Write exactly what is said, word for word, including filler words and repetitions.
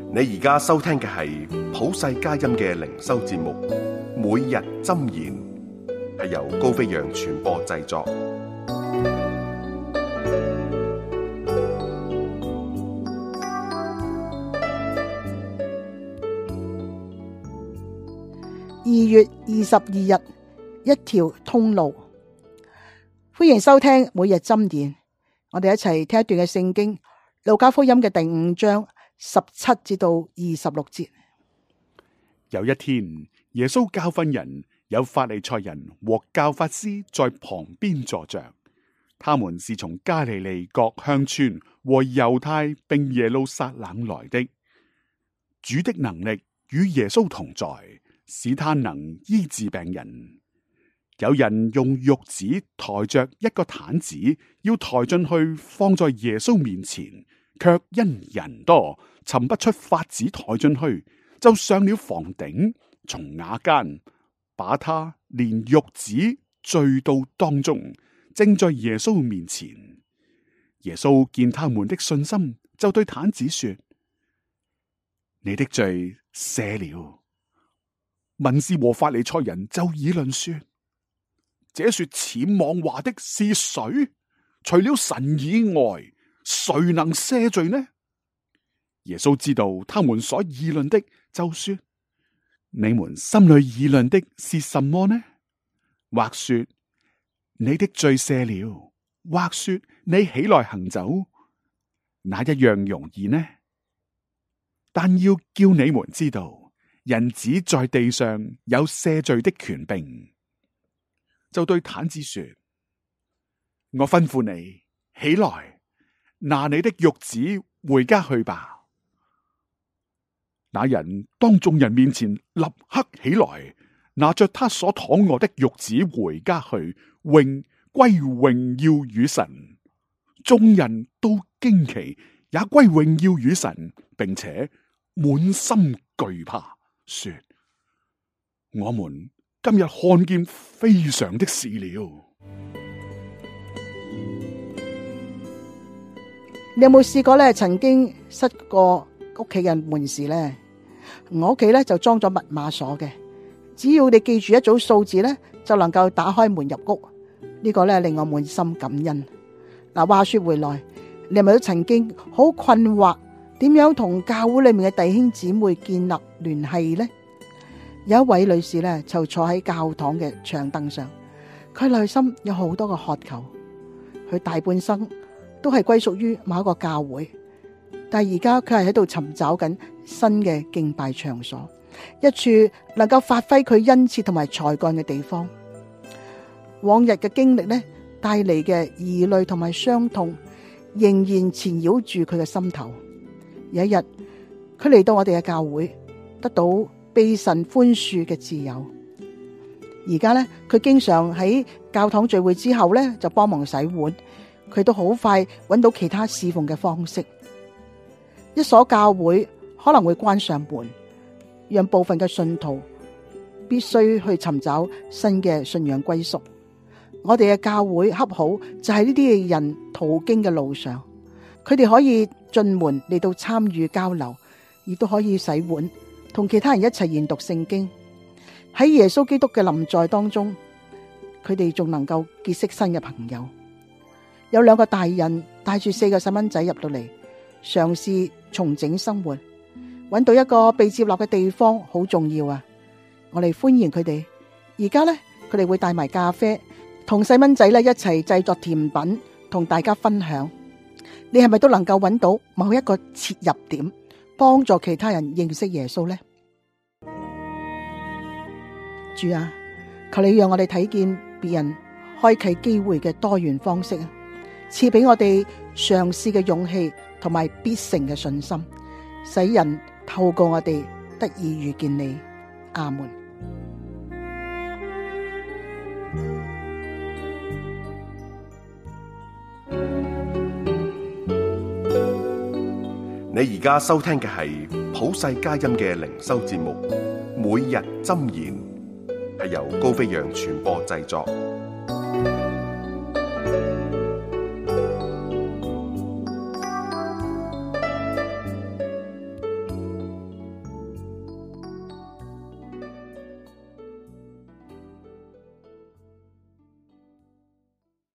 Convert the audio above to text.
你而家收聽嘅係普世佳音嘅靈修節目，每日箴言，係由高飛揚傳播製作。 二月二十二日，一條通路。歡迎收聽每日箴言，我哋一齊聽一段嘅聖經，路加福音嘅第五章十七至到二十六節。 有一天，耶穌教訓人，有法利賽人和教法師在旁邊坐着，他們是從加利利各鄉村和猶太並耶路撒冷來的。主的能力與耶穌同在，使他能醫治病人。有人用褥子抬着一個毯子，要抬進去放在耶穌面前，卻因人多，尋不出法子抬進去，就上了房頂，從瓦間把他連褥子墜到當中，正在耶穌面前。耶穌見他們的信心，就對毯子說：你的罪赦了。文士和法利賽人就議論說：這說僭妄話的是誰？除了神以外，誰能赦罪呢？耶穌知道他們所議論的，就說：你們心裏議論的是什麼呢？或說你的罪赦了，或說你起來行走，哪一樣容易呢？但要叫你們知道，人子在地上有赦罪的權柄。就對毯子說：我吩咐你起來，拿你的褥子回家去吧。那人當眾人面前立刻起來，拿着他所躺臥的褥子回家去，榮歸榮耀與神。眾人都驚奇，也歸榮耀與神，並且滿心懼怕，說：我們今日看見非常的事了。 你有冇試過咧？曾經失過屋企嘅門匙咧？我屋企咧就裝咗密碼鎖嘅，只要你記住一組數字咧，就能夠打開門入屋。呢個咧令我滿心感恩。嗱，話說回來，你係咪都曾經好困惑，點樣同教會裏面嘅弟兄姊妹建立聯繫呢？有一位女士咧，就坐喺教堂嘅長凳上，佢內心有好多個渴求，佢大半生都係歸屬於某一個教會，但係而家佢係喺度尋找緊新嘅敬拜場所，一處能夠發揮佢恩賜同埋才幹嘅地方。往日嘅經歷咧，帶嚟嘅疑慮同埋傷痛，仍然纏繞住佢嘅心頭。有一日，佢嚟到我哋嘅教會，得到被神寬恕嘅自由。而家咧，佢經常喺教堂聚會之後咧，就幫忙洗碗。佢都好快揾到其他侍奉嘅方式。一所教會可能會關上門，讓部分嘅信徒必須去尋找新嘅信仰歸宿。我哋嘅教會恰好就係呢啲嘅人途經嘅路上，佢哋可以進門嚟到參與交流，亦都可以洗碗，同其他人一齊研讀聖經。喺耶穌基督嘅臨在當中，佢哋仲能夠結識新嘅朋友。有兩個大人帶住四個細蚊仔入到嚟，嘗試重整生活，揾到一個被接納嘅地方好重要啊！我哋歡迎佢哋。而家咧，佢哋會帶埋咖啡，同細蚊仔咧一齊製作甜品，同大家分享。你係咪都能夠揾到某一個切入點，幫助其他人認識耶穌呢？主啊，求你讓我哋睇見別人開啟機會嘅多元方式啊！賜俾我哋嘗試嘅勇氣同埋必勝嘅信心，使人透過我哋得以遇見你。阿門。 你而家收聽嘅係普世佳音嘅靈修節目，每日箴言，係由高飛揚傳播製作。